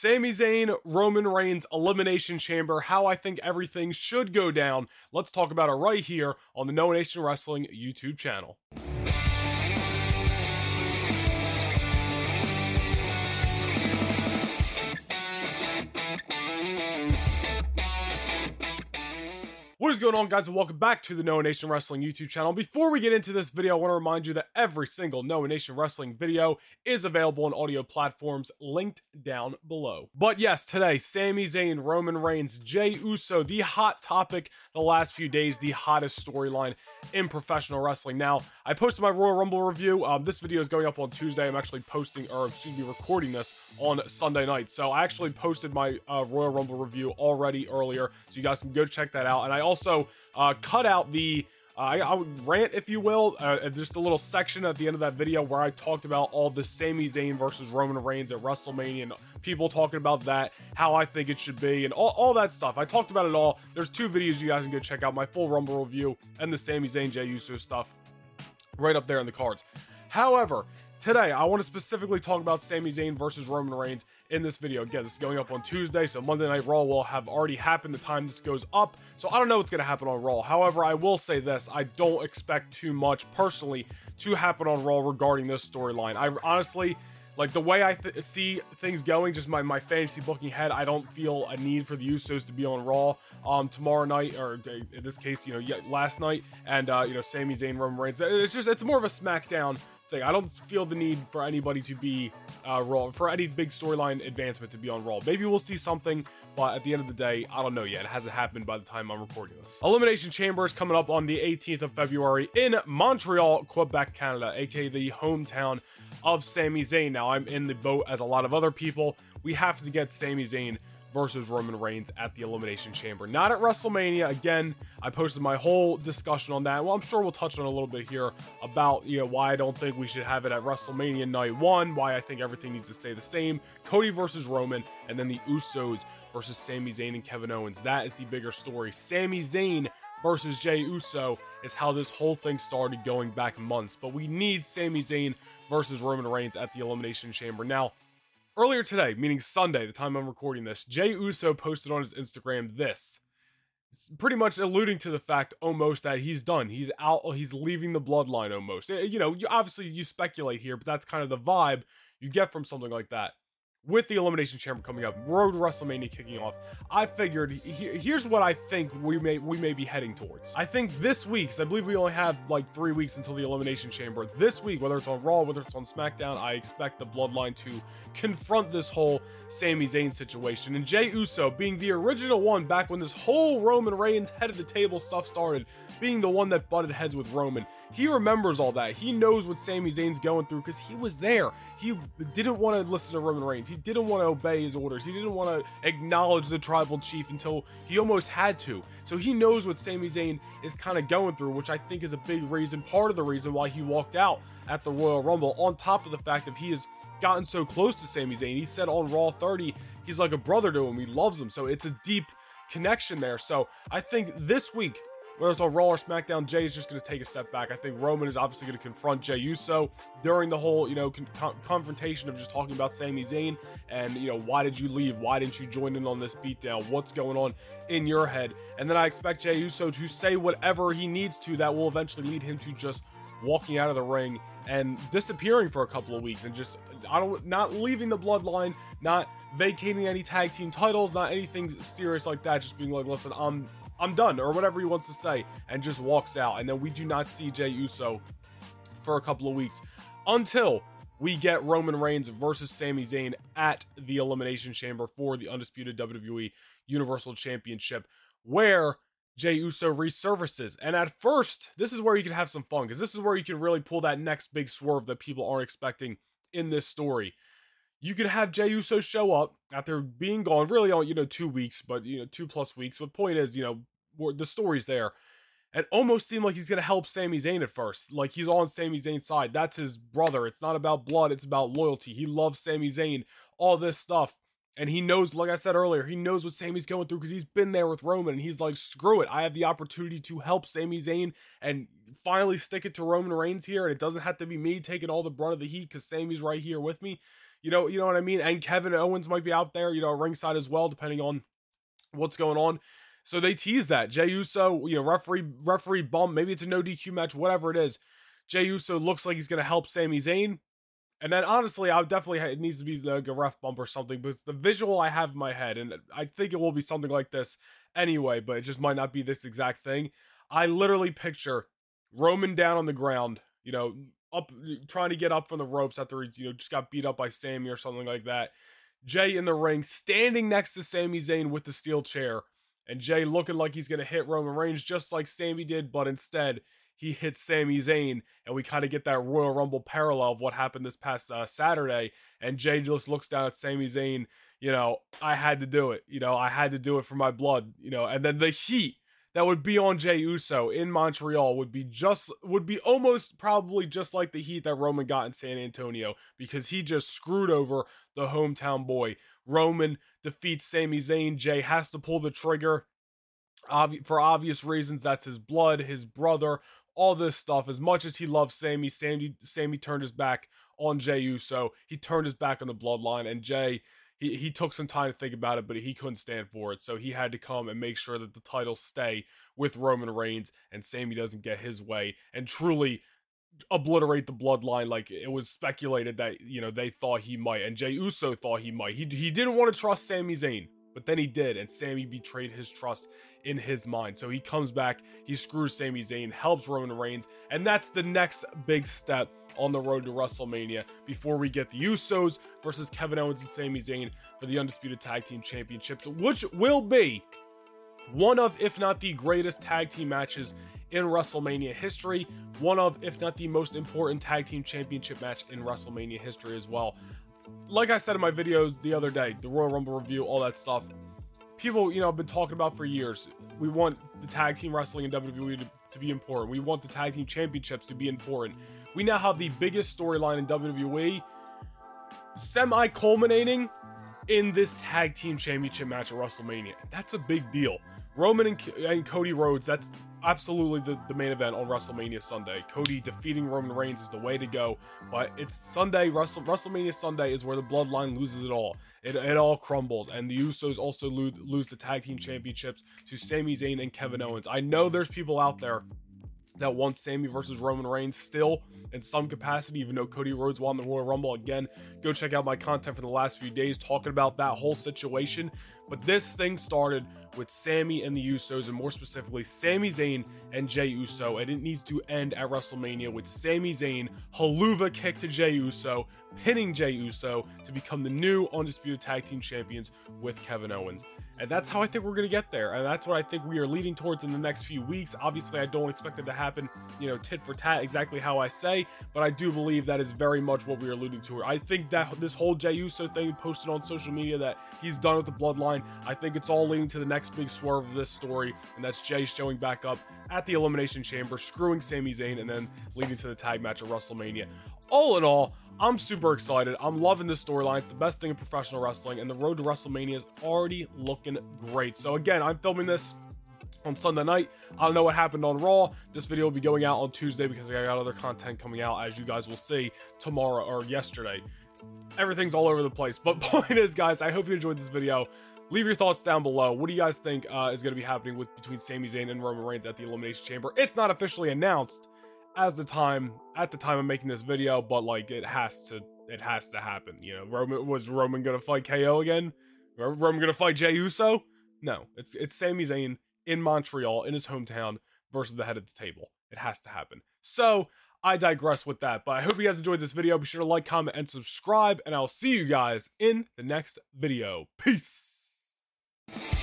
Sami Zayn, Roman Reigns, Elimination Chamber, how I think everything should go down. Let's talk about it right here on the Noah Nation Wrestling YouTube channel. What is going on, guys, and welcome back to the Noah Nation Wrestling YouTube channel. Before we get into this video, I want to remind you that every single Noah Nation Wrestling video is available on audio platforms linked down below. But yes, today, Sami Zayn, Roman Reigns, Jey Uso, the hot topic the last few days, the hottest storyline in professional wrestling. Now, I posted my Royal Rumble review. This video is going up on Tuesday. I'm actually recording this on Sunday night. So I actually posted my Royal Rumble review already earlier, so you guys can go check that out. And I also cut out the I would rant, if you will, just a little section at the end of that video where I talked about all the Sami Zayn versus Roman Reigns at WrestleMania and people talking about that, how I think it should be, and all that stuff. I talked about it all. There's two videos you guys can go check out, my full Rumble review and the Sami Zayn, Jey Uso stuff right up there in the cards. However, today, I want to specifically talk about Sami Zayn versus Roman Reigns in this video. Again, this is going up on Tuesday, so Monday Night Raw will have already happened the time this goes up, so I don't know what's going to happen on Raw. However, I will say this, I don't expect too much, personally, to happen on Raw regarding this storyline. I honestly, like, the way I see things going, just my fantasy booking head, I don't feel a need for the Usos to be on Raw tomorrow night, or in this case, last night, and, Sami Zayn, Roman Reigns. It's more of a SmackDown thing. I don't feel the need for anybody to be Raw, for any big storyline advancement to be on Raw. Maybe we'll see something, but at the end of the day, I don't know yet. It hasn't happened by the time I'm recording this. Elimination Chamber is coming up on the 18th of February in Montreal, Quebec, Canada, aka the hometown of Sami Zayn. Now, I'm in the boat as a lot of other people. We have to get Sami Zayn versus Roman Reigns at the Elimination Chamber, not at WrestleMania. Again, I posted my whole discussion on that. Well, I'm sure we'll touch on a little bit here about, why I don't think we should have it at WrestleMania Night 1, why I think everything needs to stay the same, Cody versus Roman, and then the Usos versus Sami Zayn and Kevin Owens. That is the bigger story. Sami Zayn versus Jey Uso is how this whole thing started going back months, but we need Sami Zayn versus Roman Reigns at the Elimination Chamber. Now, earlier today, meaning Sunday, the time I'm recording this, Jey Uso posted on his Instagram this. It's pretty much alluding to the fact almost that he's done. He's out. He's leaving the bloodline almost. You speculate here, but that's kind of the vibe you get from something like that. With the Elimination Chamber coming up, Road to WrestleMania kicking off, I figured, here's what I think we may be heading towards. I think this week, because I believe we only have like 3 weeks until the Elimination Chamber, this week, whether it's on Raw, whether it's on SmackDown, I expect the Bloodline to confront this whole Sami Zayn situation. And Jey Uso, being the original one back when this whole Roman Reigns head of the table stuff started, being the one that butted heads with Roman, he remembers all that. He knows what Sami Zayn's going through because he was there. He didn't want to listen to Roman Reigns. He didn't want to obey his orders. He didn't want to acknowledge the tribal chief until he almost had to. So he knows what Sami Zayn is kind of going through, which I think is a big reason, part of the reason why he walked out at the Royal Rumble, on top of the fact that he has gotten so close to Sami Zayn. He said on Raw 30, he's like a brother to him. He loves him. So it's a deep connection there. So I think this week, whether it's on Raw or SmackDown, Jey is just going to take a step back. I think Roman is obviously going to confront Jey Uso during the whole, confrontation of just talking about Sami Zayn and, why did you leave? Why didn't you join in on this beatdown? What's going on in your head? And then I expect Jey Uso to say whatever he needs to that will eventually lead him to just walking out of the ring and disappearing for a couple of weeks and just, not leaving the bloodline, not vacating any tag team titles, not anything serious like that, just being like, listen, I'm done, or whatever he wants to say, and just walks out. And then we do not see Jey Uso for a couple of weeks until we get Roman Reigns versus Sami Zayn at the Elimination Chamber for the undisputed WWE Universal Championship, where Jey Uso resurfaces. And at first, this is where you can have some fun, because this is where you can really pull that next big swerve that people aren't expecting in this story. You could have Jey Uso show up after being gone really on, 2 weeks, but, 2+ weeks. But point is, the story's there. It almost seemed like he's going to help Sami Zayn at first. Like, he's on Sami Zayn's side. That's his brother. It's not about blood. It's about loyalty. He loves Sami Zayn, all this stuff. And he knows, like I said earlier, he knows what Sami's going through because he's been there with Roman. And he's like, screw it. I have the opportunity to help Sami Zayn and finally stick it to Roman Reigns here. And it doesn't have to be me taking all the brunt of the heat because Sami's right here with me. You know what I mean? And Kevin Owens might be out there, ringside as well, depending on what's going on. So they tease that. Jey Uso, referee bump, maybe it's a no DQ match, whatever it is. Jey Uso looks like he's going to help Sami Zayn. And then honestly, it needs to be like a ref bump or something, but it's the visual I have in my head, and I think it will be something like this anyway, but it just might not be this exact thing. I literally picture Roman down on the ground, up, trying to get up from the ropes after he, just got beat up by Sami or something like that. Jey in the ring, standing next to Sami Zayn with the steel chair, and Jey looking like he's going to hit Roman Reigns just like Sami did, but instead he hits Sami Zayn, and we kind of get that Royal Rumble parallel of what happened this past Saturday, and Jey just looks down at Sami Zayn, I had to do it, I had to do it for my blood, and then the heat that would be on Jey Uso in Montreal would be almost probably just like the heat that Roman got in San Antonio, because he just screwed over the hometown boy. Roman defeats Sami Zayn. Jey has to pull the trigger for obvious reasons. That's his blood, his brother, all this stuff. As much as he loves Sami turned his back on Jey Uso. He turned his back on the bloodline, and Jey, he took some time to think about it, but he couldn't stand for it. So he had to come and make sure that the titles stay with Roman Reigns and Sami doesn't get his way and truly obliterate the bloodline like it was speculated that, they thought he might. And Jey Uso thought he might. He didn't want to trust Sami Zayn, but then he did, and Sami betrayed his trust in his mind. So he comes back, he screws Sami Zayn, helps Roman Reigns, and that's the next big step on the road to WrestleMania before we get the Usos versus Kevin Owens and Sami Zayn for the Undisputed Tag Team Championships, which will be one of, if not the greatest tag team matches in WrestleMania history, one of, if not the most important tag team championship match in WrestleMania history as well. Like I said in my videos the other day, the Royal Rumble review, all that stuff, people, have been talking about for years. We want the tag team wrestling in WWE to be important. We want the tag team championships to be important. We now have the biggest storyline in WWE semi-culminating in this tag team championship match at WrestleMania. That's a big deal. Roman and Cody Rhodes, that's absolutely the main event on WrestleMania Sunday. Cody defeating Roman Reigns is the way to go, but it's Sunday, WrestleMania Sunday is where the bloodline loses it all. It all crumbles, and the Usos also lose the tag team championships to Sami Zayn and Kevin Owens. I know there's people out there that wants Sami versus Roman Reigns still in some capacity, even though Cody Rhodes won the Royal Rumble. Again, go check out my content for the last few days talking about that whole situation. But this thing started with Sami and the Usos, and more specifically, Sami Zayn and Jey Uso, and it needs to end at WrestleMania with Sami Zayn haluva kick to Jey Uso, pinning Jey Uso to become the new Undisputed Tag Team Champions with Kevin Owens. And that's how I think we're going to get there. And that's what I think we are leading towards in the next few weeks. Obviously, I don't expect it to happen, tit for tat, exactly how I say, but I do believe that is very much what we are alluding to. I think that this whole Jey Uso thing posted on social media that he's done with the bloodline, I think it's all leading to the next big swerve of this story, and that's Jey showing back up at the Elimination Chamber, screwing Sami Zayn, and then leading to the tag match at WrestleMania. All in all, I'm super excited. I'm loving this storyline. It's the best thing in professional wrestling, and the road to WrestleMania is already looking great. So again, I'm filming this on Sunday night. I don't know what happened on Raw. This video will be going out on Tuesday because I got other content coming out, as you guys will see tomorrow or yesterday. Everything's all over the place. But point is, guys, I hope you enjoyed this video. Leave your thoughts down below. What do you guys think is going to be happening between Sami Zayn and Roman Reigns at the Elimination Chamber? It's not officially announced at the time of making this video, but like it has to happen. Was Roman gonna fight KO again? Roman gonna fight Jey Uso? No, it's Sami Zayn in Montreal in his hometown versus the head of the table. It has to happen. So I digress with that, but I hope you guys enjoyed this video. Be sure to like, comment, and subscribe, and I'll see you guys in the next video. Peace.